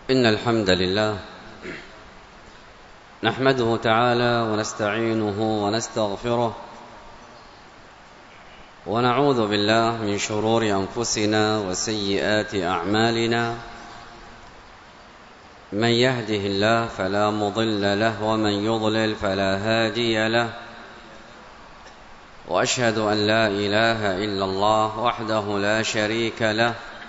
إن الحمد لله نحمده تعالى ونستعينه ونستغفره ونعوذ بالله من شرور أنفسنا وسيئات أعمالنا. من يهده الله فلا مضل له ومن يضلل فلا هادي له، وأشهد أن لا إله إلا الله وحده لا شريك له،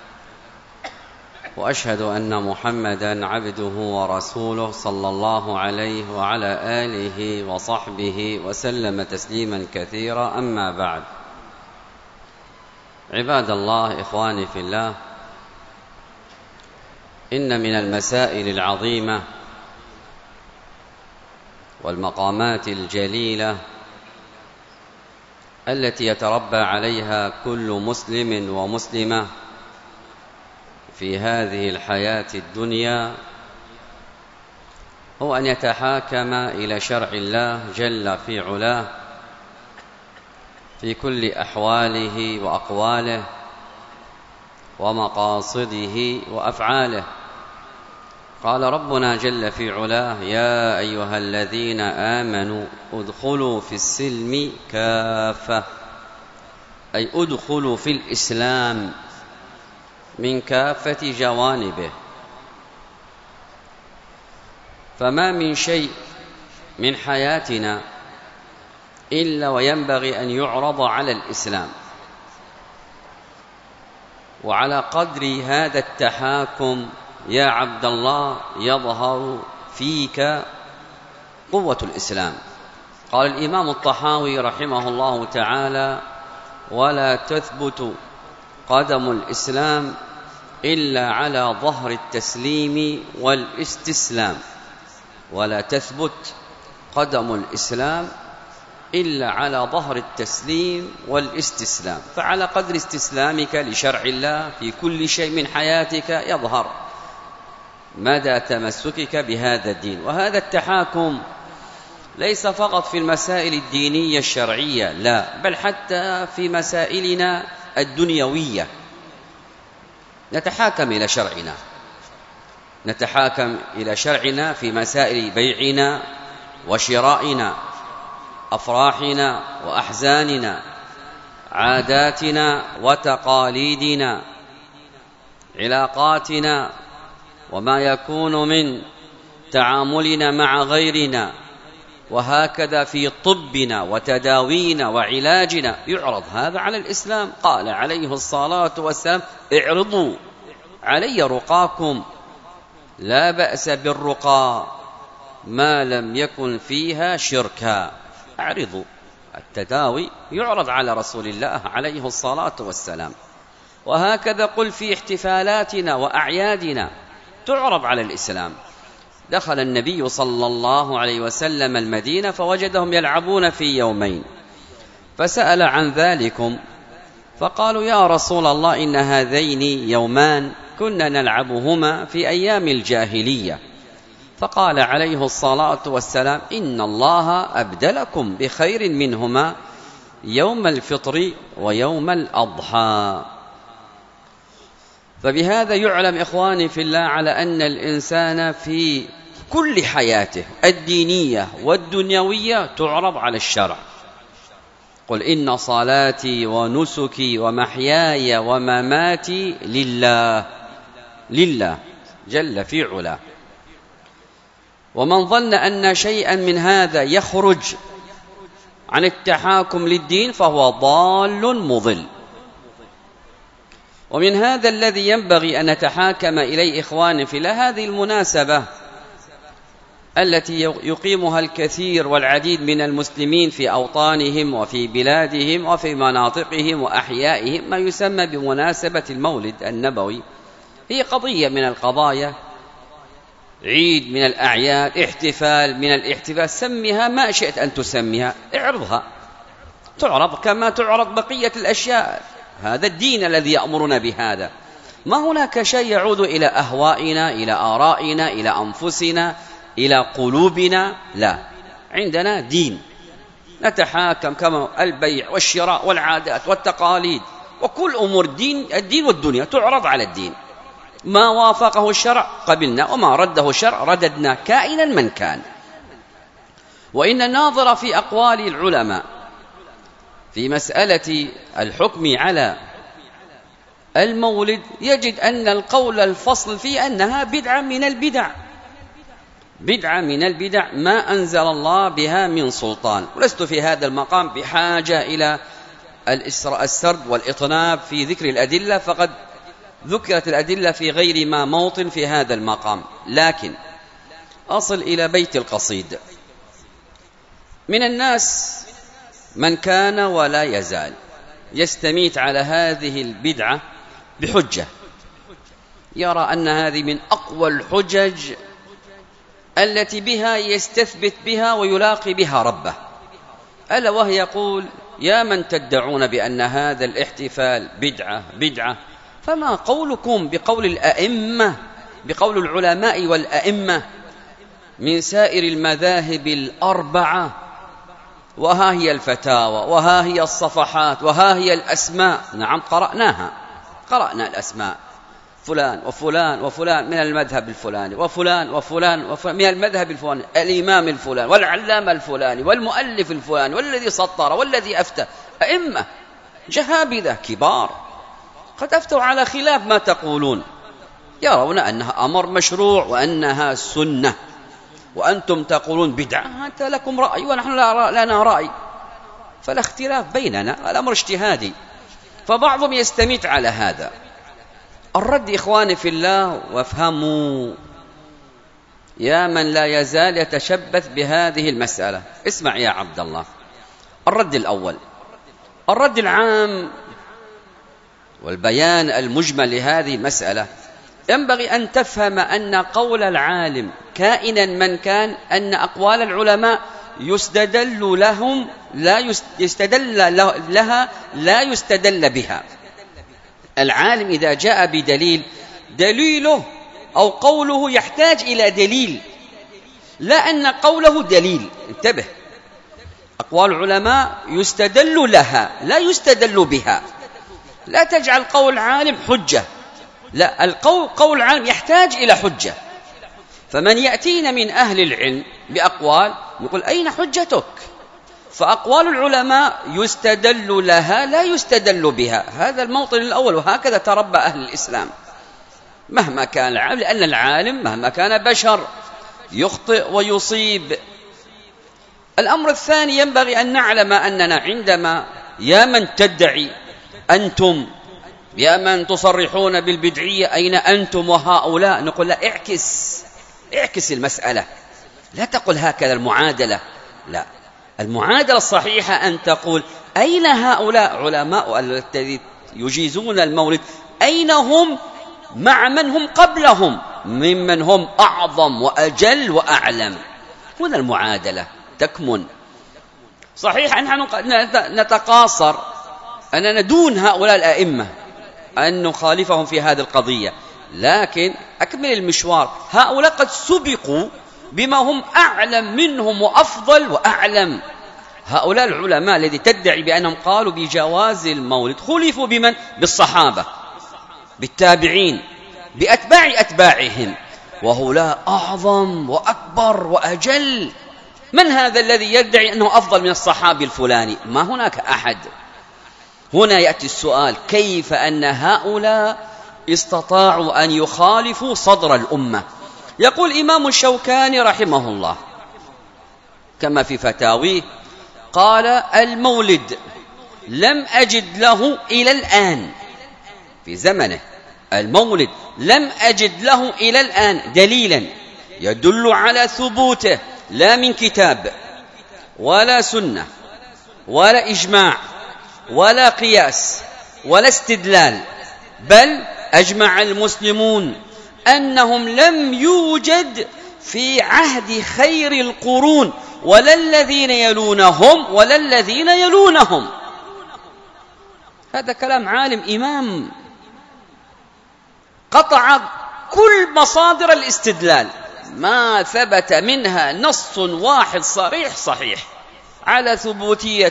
وأشهد أن محمدًا عبده ورسوله صلى الله عليه وعلى آله وصحبه وسلم تسليمًا كثيرا. أما بعد، عباد الله، إخواني في الله، إن من المسائل العظيمة والمقامات الجليلة التي يتربى عليها كل مسلم ومسلمة في هذه الحياة الدنيا هو أن يتحاكم إلى شرع الله جل في علاه في كل أحواله وأقواله ومقاصده وأفعاله. قال ربنا جل في علاه: يا أيها الذين آمنوا ادخلوا في السلم كافة، أي ادخلوا في الإسلام من كافة جوانبه. فما من شيء من حياتنا إلا وينبغي أن يعرض على الإسلام، وعلى قدر هذا التحاكم يا عبد الله يظهر فيك قوة الإسلام. قال الإمام الطحاوي رحمه الله تعالى: ولا تثبت قدم الإسلام إلا على ظهر التسليم والاستسلام. ولا تثبت قدم الإسلام إلا على ظهر التسليم والاستسلام. فعلى قدر استسلامك لشرع الله في كل شيء من حياتك يظهر مدى تمسكك بهذا الدين. وهذا التحاكم ليس فقط في المسائل الدينية الشرعية، لا، بل حتى في مسائلنا الدنيوية نتحاكم إلى شرعنا في مسائل بيعنا وشرائنا، أفراحنا وأحزاننا، عاداتنا وتقاليدنا، علاقاتنا، وما يكون من تعاملنا مع غيرنا، وهكذا في طبنا وتداوينا وعلاجنا يعرض هذا على الإسلام. قال عليه الصلاة والسلام: اعرضوا علي رقاكم، لا بأس بالرقى ما لم يكن فيها شركا. اعرضوا، التداوي يعرض على رسول الله عليه الصلاة والسلام. وهكذا قل في احتفالاتنا وأعيادنا تعرض على الإسلام. دخل النبي صلى الله عليه وسلم المدينة فوجدهم يلعبون في يومين، فسأل عن ذلكم، فقالوا: يا رسول الله، إن هذين يومان كنا نلعبهما في أيام الجاهلية. فقال عليه الصلاة والسلام: إن الله أبدلكم بخير منهما يوم الفطر ويوم الأضحى. فبهذا يعلم إخواني في الله على أن الإنسان في كل حياته الدينية والدنيوية تعرض على الشرع. قل إن صلاتي ونسكي ومحياي ومماتي لله جل في علاه. ومن ظن أن شيئا من هذا يخرج عن التحاكم للدين فهو ضال مضل. ومن هذا الذي ينبغي أن نتحاكم إليه إخواني في الله هذه المناسبة التي يقيمها الكثير والعديد من المسلمين في أوطانهم وفي بلادهم وفي مناطقهم وأحيائهم، ما يسمى بمناسبة المولد النبوي. هي قضية من القضايا، عيد من الأعياد، احتفال من الاحتفال، سميها ما شئت أن تسميها، اعرضها، تعرض كما تعرض بقية الأشياء. هذا الدين الذي يأمرنا بهذا. ما هناك شيء يعود إلى أهوائنا، إلى آرائنا، إلى أنفسنا، إلى قلوبنا، لا، عندنا دين نتحاكم كما البيع والشراء والعادات والتقاليد وكل أمور الدين والدنيا تعرض على الدين. ما وافقه الشرع قبلنا، وما رده الشرع رددنا كائنا من كان. وإن الناظر في أقوال العلماء في مسألة الحكم على المولد يجد أن القول الفصل فيه أنها بدعة من البدع، بدعة من البدع ما أنزل الله بها من سلطان. ولست في هذا المقام بحاجة إلى السرد والإطناب في ذكر الأدلة، فقد ذكرت الأدلة في غير ما موطن في هذا المقام. لكن أصل إلى بيت القصيد. من الناس من كان ولا يزال يستميت على هذه البدعة بحجة يرى أن هذه من أقوى الحجج التي بها يستثبت بها ويلاقي بها ربه، ألا وهي يقول: يا من تدعون بأن هذا الاحتفال بدعة، فما قولكم بقول الأئمة، بقول العلماء والأئمة من سائر المذاهب الأربعة؟ وها هي الفتاوى، وها هي الصفحات، وها هي الأسماء. نعم قرأنا الأسماء، فلان وفلان وفلان من المذهب الفلاني، وفلان وفلان من المذهب الفلاني، الإمام الفلاني والعلامة الفلاني والمؤلف الفلاني والذي سطر والذي أفتى، أئمة جهابذة كبار قد أفتوا على خلاف ما تقولون، يرون أنها أمر مشروع وأنها سنة، وأنتم تقولون بدعة. أنت لكم رأي ونحن لنا رأي، فلا اختلاف بيننا، الأمر اجتهادي. فبعضهم يستميت على هذا. الرد إخواني في الله وافهموا، يا من لا يزال يتشبث بهذه المسألة، اسمع يا عبد الله. الرد الأول، الرد العام والبيان المجمل لهذه المسألة، ينبغي أن تفهم أن قول العالم كائنا من كان أن أقوال العلماء يستدل لهم لا يستدل بها. العالم إذا جاء بدليل، دليله أو قوله يحتاج إلى دليل، لا أن قوله دليل. انتبه، أقوال العلماء يستدل لها لا يستدل بها. لا تجعل قول العالم حجة، لا، قول العالم يحتاج إلى حجة. فمن يأتينا من أهل العلم بأقوال نقول: أين حجتك؟ فأقوال العلماء يستدل لها لا يستدل بها. هذا الموطن الأول، وهكذا تربى أهل الإسلام مهما كان العالم، لأن العالم مهما كان بشر يخطئ ويصيب. الأمر الثاني، ينبغي أن نعلم أننا عندما يا من تدعي أنتم، يا من تصرحون بالبدعية، أين أنتم وهؤلاء؟ نقول: لا، اعكس المسألة، لا تقل هكذا المعادلة، لا، المعادلة الصحيحة أن تقول: أين هؤلاء علماء الذين يجيزون المولد؟ أين هم مع من هم قبلهم ممن هم أعظم وأجل وأعلم؟ هنا المعادلة تكمن. صحيح أننا نتقاصر أننا دون هؤلاء الأئمة أن نخالفهم في هذه القضية، لكن أكمل المشوار. هؤلاء قد سبقوا بما هم أعلم منهم وأفضل وأعلم. هؤلاء العلماء الذي تدعي بأنهم قالوا بجواز المولد خلفوا بمن؟ بالصحابة، بالتابعين، بأتباع أتباعهم، وهؤلاء أعظم وأكبر وأجل. من هذا الذي يدعي أنه أفضل من الصحابي الفلاني؟ ما هناك أحد. هنا يأتي السؤال: كيف أن هؤلاء استطاعوا أن يخالفوا صدر الأمة؟ يقول إمام الشوكاني رحمه الله كما في فتاويه، قال: المولد لم أجد له إلى الآن، في زمنه المولد لم أجد له إلى الآن دليلا يدل على ثبوته، لا من كتاب ولا سنة ولا إجماع ولا قياس ولا استدلال، بل أجمع المسلمون أنهم لم يوجد في عهد خير القرون ولا الذين يلونهم ولا الذين يلونهم. هذا كلام عالم إمام قطع كل مصادر الاستدلال، ما ثبت منها نص واحد صحيح على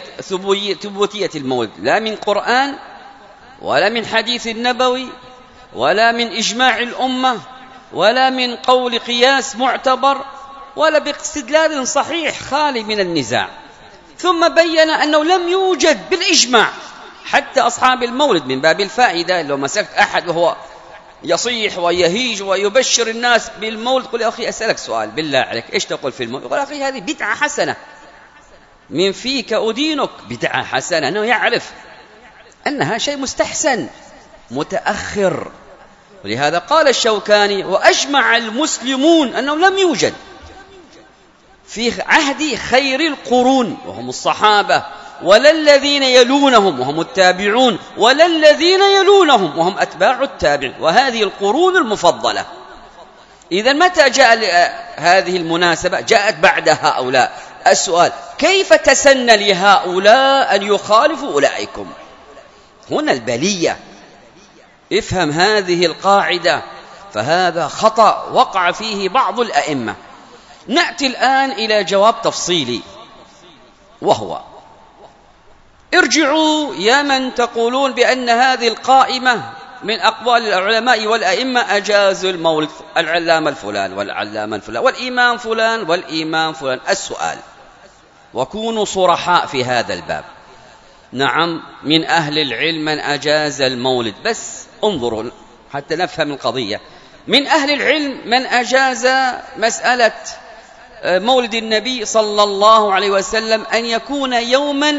ثبوتية المولد، لا من قرآن ولا من حديث النبوي ولا من إجماع الأمة ولا من قول قياس معتبر ولا باستدلال صحيح خالي من النزاع. ثم بين أنه لم يوجد بالإجماع حتى أصحاب المولد، من باب الفائدة، لو مسكت أحد وهو يصيح ويهيج ويبشر الناس بالمولد، قل يا أخي أسألك سؤال بالله عليك، إيش تقول في المولد؟ يقول أخي هذه بدعة حسنة، من فيك أدينك، بدعة حسنة، أنه يعرف أنها شيء مستحسن متأخر. ولهذا قال الشوكاني: وأجمع المسلمون أنه لم يوجد في عهد خير القرون وهم الصحابة، ولا الذين يلونهم وهم التابعون، ولا الذين يلونهم وهم أتباع التابع، وهذه القرون المفضلة. إذا متى جاء هذه المناسبة؟ جاءت بعد هؤلاء. السؤال: كيف تسن لهؤلاء أن يخالفوا أولئكم؟ هنا البلية. افهم هذه القاعدة، فهذا خطأ وقع فيه بعض الأئمة. نأتي الآن إلى جواب تفصيلي، وهو: ارجعوا يا من تقولون بأن هذه القائمة من أقوال العلماء والأئمة أجازوا المولد، العلامة الفلان والعلامة الفلان والإمام فلان والإمام فلان. السؤال، وكونوا صرحاء في هذا الباب. نعم، من أهل العلم من أجاز المولد، بس انظروا حتى نفهم القضية. من أهل العلم من أجاز مسألة مولد النبي صلى الله عليه وسلم أن يكون يوما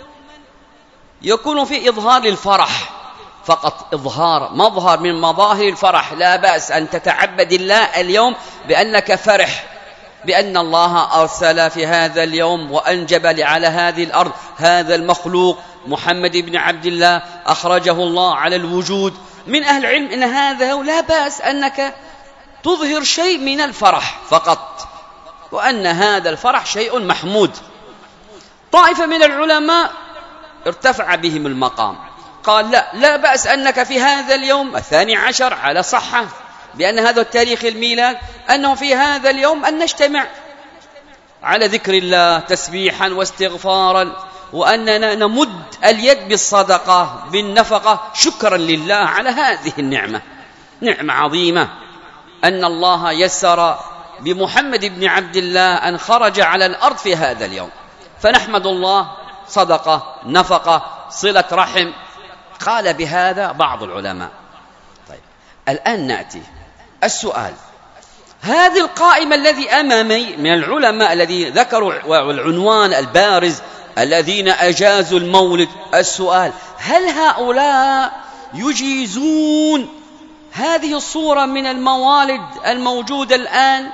يكون فيه إظهار للفرح فقط، إظهار مظهر من مظاهر الفرح. لا بأس أن تتعبد الله اليوم بأنك فرح بأن الله أرسل في هذا اليوم وأنجب على هذه الأرض هذا المخلوق محمد بن عبد الله، أخرجه الله على الوجود. من أهل العلم إن هذا لا بأس أنك تظهر شيء من الفرح فقط، وأن هذا الفرح شيء محمود. طائفة من العلماء ارتفع بهم المقام، قال لا بأس أنك في هذا اليوم 12 على صحة، بأن هذا التاريخ الميلاد، أنه في هذا اليوم أن نجتمع على ذكر الله تسبيحا واستغفارا، وأننا نمد اليد بالصدقة بالنفقة شكرا لله على هذه النعمة، نعمة عظيمة أن الله يسر بمحمد بن عبد الله أن خرج على الأرض في هذا اليوم، فنحمد الله، صدقة، نفقة، صلة رحم. قال بهذا بعض العلماء. طيب، الآن نأتي السؤال: هذه القائمة الذي أمامي من العلماء الذي ذكروا والعنوان البارز الذين أجازوا المولد، السؤال: هل هؤلاء يجيزون هذه الصورة من الموالد الموجودة الآن؟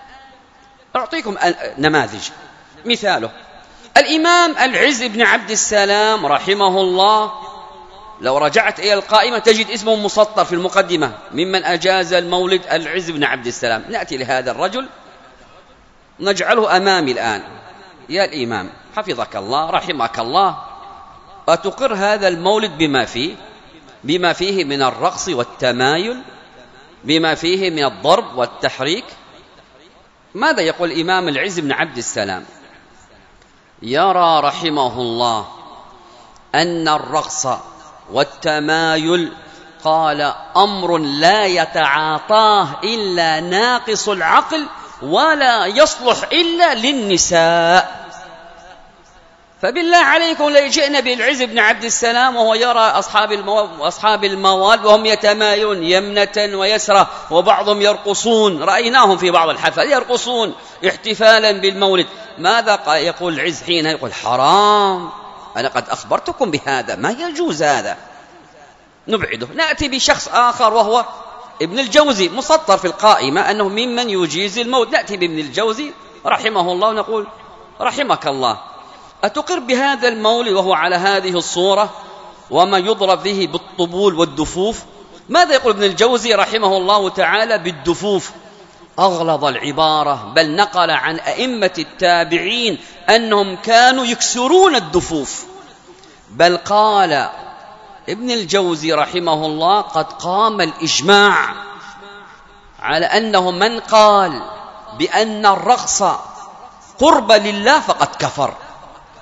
أعطيكم نماذج. مثاله الإمام العز بن عبد السلام رحمه الله، لو رجعت إلى القائمة تجد اسمه مسطر في المقدمة، ممن أجاز المولد العز بن عبد السلام. نأتي لهذا الرجل نجعله أمامي الآن. يا الإمام حفظك الله رحمك الله، أتقر هذا المولد بما فيه من الرقص والتمايل، بما فيه من الضرب والتحريك؟ ماذا يقول الإمام العز بن عبد السلام؟ يرى رحمه الله أن الرقص والتمايل، قال، أمر لا يتعاطاه إلا ناقص العقل ولا يصلح إلا للنساء. فبالله عليكم لا يجئنا بالعز بن عبد السلام وهو يرى أصحاب الموال وهم يتمايلون يمنة ويسرة، وبعضهم يرقصون، رأيناهم في بعض الحفل يرقصون احتفالا بالمولد. ماذا يقول العز حين يقول حرام؟ أنا قد أخبرتكم بهذا، ما يجوز هذا، نبعده. نأتي بشخص آخر وهو ابن الجوزي، مسطر في القائمة أنه ممن يجيز الموت. نأتي بابن الجوزي رحمه الله ونقول رحمك الله، أتقر بهذا المولد وهو على هذه الصورة وما يضرب فيه بالطبول والدفوف؟ ماذا يقول ابن الجوزي رحمه الله تعالى بالدفوف؟ أغلظ العبارة، بل نقل عن أئمة التابعين أنهم كانوا يكسرون الدفوف. بل قال ابن الجوزي رحمه الله قد قام الإجماع على أنه من قال بأن الرقص قرب لله فقد كفر.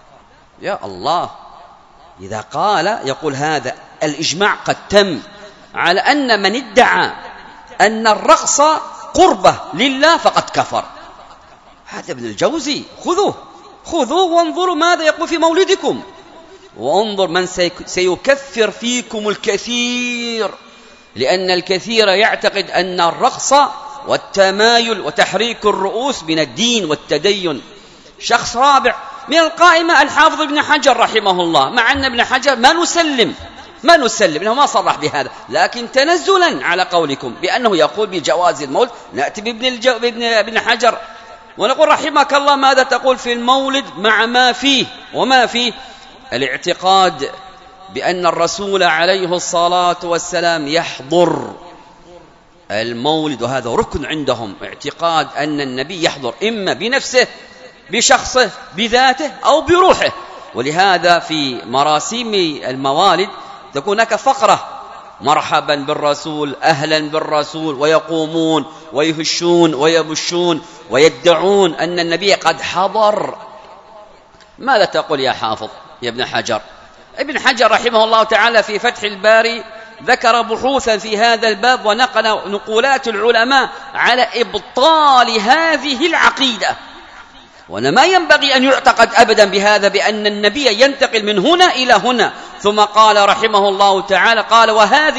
يا الله، إذا قال يقول هذا الإجماع قد تم على أن من ادعى أن الرقص قربة لله فقد كفر. هذا ابن الجوزي، خذوه وانظروا ماذا يقول في مولدكم، وانظر من سيكفر فيكم الكثير، لأن الكثير يعتقد أن الرقص والتمايل وتحريك الرؤوس من الدين والتدين. شخص رابع من القائمة الحافظ ابن حجر رحمه الله، مع أن ابن حجر ما نسلم إنه ما صرح بهذا، لكن تنزلا على قولكم بأنه يقول بجواز المولد، نأتي بابن حجر ونقول رحمك الله ماذا تقول في المولد مع ما فيه وما فيه الاعتقاد بأن الرسول عليه الصلاة والسلام يحضر المولد، وهذا ركن عندهم، اعتقاد أن النبي يحضر إما بنفسه بشخصه بذاته أو بروحه. ولهذا في مراسيم الموالد تكون هناك فقرة مرحبا بالرسول، أهلا بالرسول، ويقومون ويهشون ويبشون ويدعون أن النبي قد حضر. ماذا تقول يا حافظ يا ابن حجر؟ ابن حجر رحمه الله تعالى في فتح الباري ذكر بحوثا في هذا الباب، ونقل نقولات العلماء على إبطال هذه العقيدة. وأن ما ينبغي أن يعتقد أبدا بهذا، بأن النبي ينتقل من هنا إلى هنا. ثم قال رحمه الله تعالى قال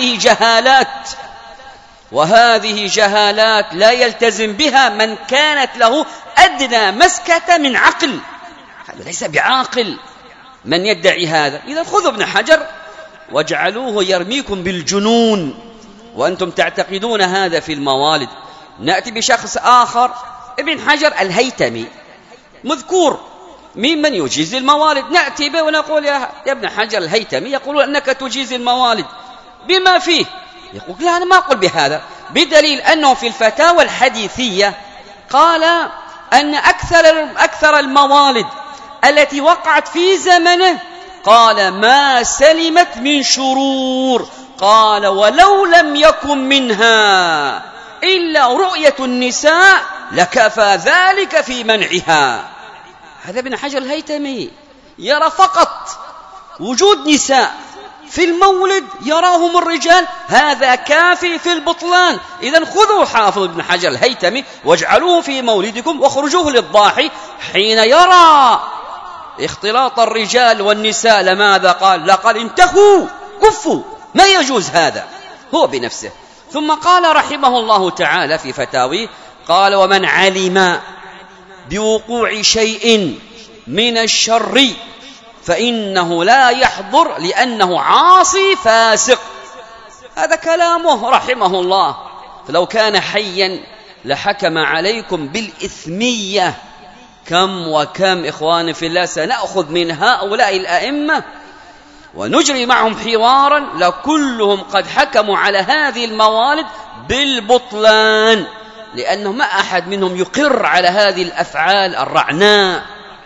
وهذه جهالات لا يلتزم بها من كانت له أدنى مسكة من عقل. هذا ليس بعاقل من يدعي هذا. إذا خذوا ابن حجر واجعلوه يرميكم بالجنون وأنتم تعتقدون هذا في الموالد. نأتي بشخص آخر، ابن حجر الهيتمي مذكور ممن يجيز الموالد، نأتي به ونقول يا ابن حجر الهيتمي يقولون أنك تجيز الموالد بما فيه. يقول لا، أنا ما أقول بهذا، بدليل أنه في الفتاوى الحديثية قال أن أكثر الموالد التي وقعت في زمنه قال ما سلمت من شرور، قال ولو لم يكن منها إلا رؤية النساء لكفى ذلك في منعها. هذا ابن حجر الهيتمي يرى فقط وجود نساء في المولد يراهم الرجال، هذا كافي في البطلان. إذن خذوا حافظ ابن حجر الهيتمي واجعلوه في مولدكم واخرجوه للضاحي حين يرى اختلاط الرجال والنساء. لماذا قال؟ لقد انتهوا كفوا، ما يجوز هذا هو بنفسه. ثم قال رحمه الله تعالى في فتاويه قال ومن علم بوقوع شيء من الشر فإنه لا يحضر لأنه عاصي فاسق. هذا كلامه رحمه الله. فلو كان حيا لحكم عليكم بالإثمية. كم وكم إخواني في الله سنأخذ من هؤلاء الأئمة ونجري معهم حوارا لكلهم قد حكموا على هذه الموالد بالبطلان، لأنه ما أحد منهم يقر على هذه الأفعال الرعناء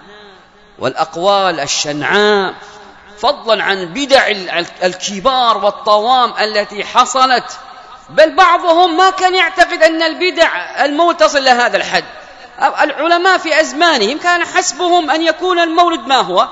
والأقوال الشنعاء، فضلا عن بدع الكبار والطوام التي حصلت. بل بعضهم ما كان يعتقد أن البدع الموت تصل لهذا الحد. العلماء في أزمانهم كان حسبهم أن يكون المولد ما هو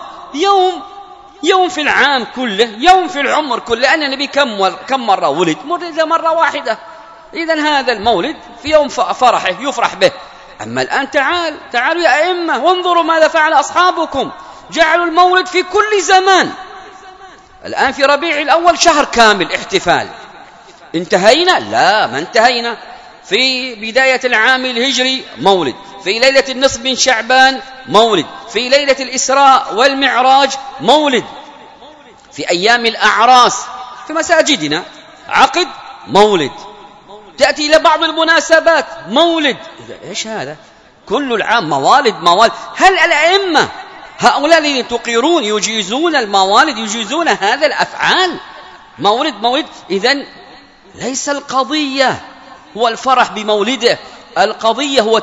يوم في العام كله، يوم في العمر كله، لأن النبي كم مرة ولد مرة واحدة. إذن هذا المولد في يوم فرحه يفرح به. أما الآن تعالوا يا أئمة وانظروا ماذا فعل أصحابكم، جعلوا المولد في كل زمان. الآن في ربيع الأول شهر كامل احتفال. انتهينا؟ لا، ما انتهينا. في بداية العام الهجري مولد، في ليلة النصف من شعبان مولد، في ليلة الإسراء والمعراج مولد، في أيام الأعراس في مساجدنا عقد مولد، تأتي إلى بعض المناسبات مولد. إيش هذا؟ كل العام موالد. هل الأئمة هؤلاء الذين تقرون يجيزون الموالد، يجيزون هذا الأفعال؟ مولد. إذن ليس القضية هو الفرح بمولده، القضية هو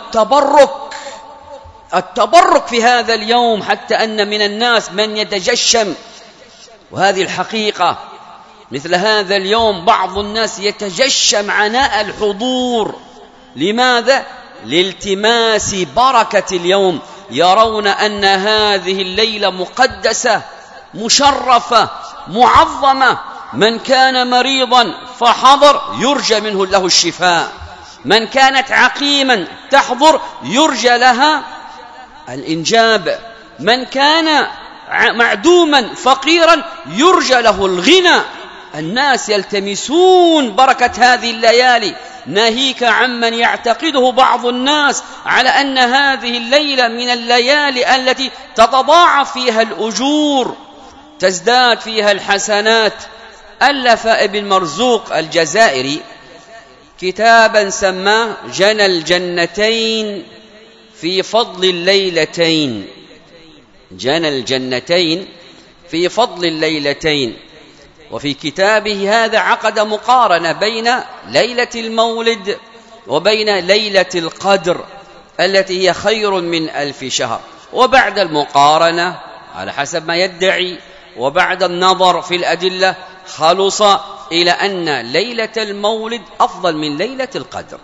التبرك في هذا اليوم، حتى أن من الناس من يتجشم. وهذه الحقيقة، مثل هذا اليوم بعض الناس يتجشم عناء الحضور. لماذا؟ لالتماس بركة اليوم. يرون أن هذه الليلة مقدسة مشرفة معظمة. من كان مريضا فحضر يرجى منه له الشفاء، من كانت عقيما تحضر يرجى لها الإنجاب، من كان معدوما فقيرا يرجى له الغنى. الناس يلتمسون بركة هذه الليالي، ناهيك عمن يعتقده بعض الناس على أن هذه الليلة من الليالي التي تتضاعف فيها الأجور، تزداد فيها الحسنات. ألف ابن مرزوق الجزائري كتابا سماه جنى الجنتين في فضل الليلتين، جنى الجنتين في فضل الليلتين. وفي كتابه هذا عقد مقارنة بين ليلة المولد وبين ليلة القدر التي هي خير من 1000 شهر. وبعد المقارنة على حسب ما يدعي وبعد النظر في الأدلة خلص إلى أن ليلة المولد أفضل من ليلة القدر.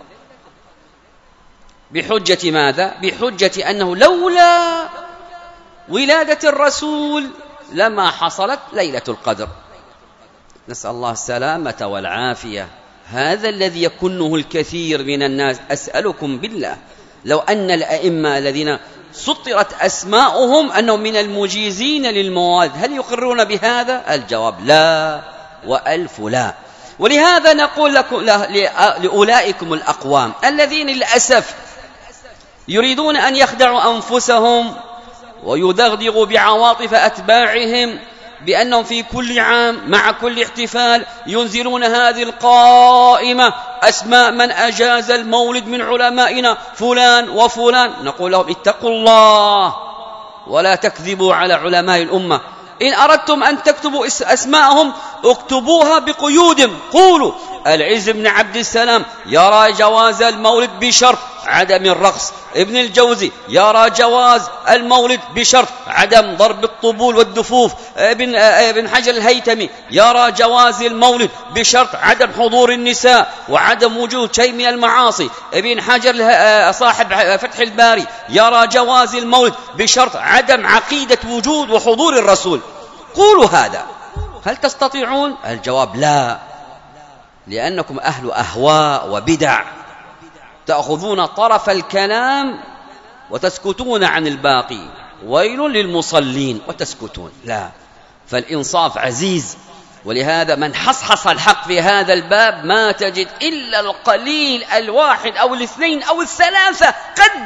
بحجة ماذا؟ بحجة أنه لولا ولادة الرسول لما حصلت ليلة القدر. نسأل الله السلامة والعافية. هذا الذي يكنه الكثير من الناس. أسألكم بالله لو أن الأئمة الذين سطرت أسماؤهم أنهم من المجيزين للمواد هل يقرون بهذا؟ الجواب لا وألف لا. ولهذا نقول لكم لأولئكم الأقوام الذين للأسف يريدون أن يخدعوا أنفسهم ويدغدغوا بعواطف أتباعهم بأنهم في كل عام مع كل احتفال ينزلون هذه القائمة أسماء من أجاز المولد من علمائنا فلان وفلان. نقول لهم اتقوا الله ولا تكذبوا على علماء الأمة. إن أردتم أن تكتبوا أسماءهم اكتبوها بقيود. قولوا العز بن عبد السلام يرى جواز المولد بشرط عدم الرقص، ابن الجوزي يرى جواز المولد بشرط عدم ضرب الطبول والدفوف، ابن حجر الهيتمي يرى جواز المولد بشرط عدم حضور النساء وعدم وجود شيء من المعاصي، ابن حجر صاحب فتح الباري يرى جواز المولد بشرط عدم عقيدة وجود وحضور الرسول. قولوا هذا. هل تستطيعون؟ الجواب لا، لأنكم أهل أهواء وبدع، تأخذون طرف الكلام وتسكتون عن الباقي. ويل للمصلين وتسكتون. لا، فالإنصاف عزيز. ولهذا من حصحص الحق في هذا الباب ما تجد إلا القليل الواحد أو الاثنين أو الثلاثة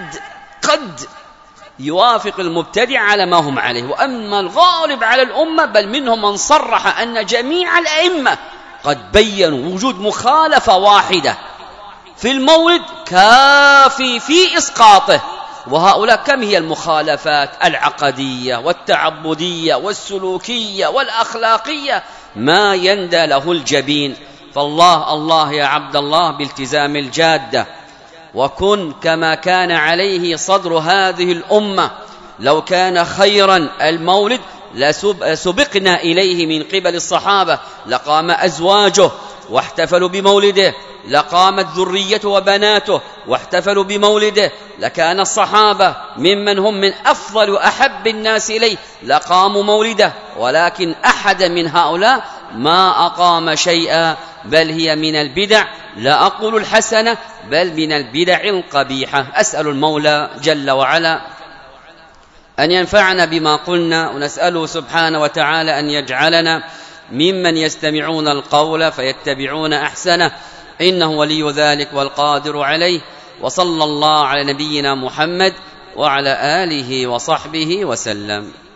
قد يوافق المبتدع على ما هم عليه. وأما الغالب على الأمة بل منهم من صرح أن جميع الأئمة قد بيّنوا وجود مخالفة واحدة في المولد كافي في إسقاطه. وهؤلاء كم هي المخالفات العقدية والتعبدية والسلوكية والأخلاقية ما يندى له الجبين. فالله الله يا عبد الله بالتزام الجادة، وكن كما كان عليه صدر هذه الأمة. لو كان خيرا المولد لسبقنا إليه من قبل الصحابة، لقام أزواجه واحتفلوا بمولده، لقامت ذريته وبناته واحتفلوا بمولده، لكان الصحابة ممن هم من أفضل وأحب الناس إليه لقاموا مولده. ولكن أحد من هؤلاء ما أقام شيئا، بل هي من البدع، لا أقول الحسنة بل من البدع القبيحة. أسأل المولى جل وعلا أن ينفعنا بما قلنا، ونسأله سبحانه وتعالى أن يجعلنا ممن يستمعون القول فيتبعون أحسنه، إنه ولي ذلك والقادر عليه. وصلى الله على نبينا محمد وعلى آله وصحبه وسلم.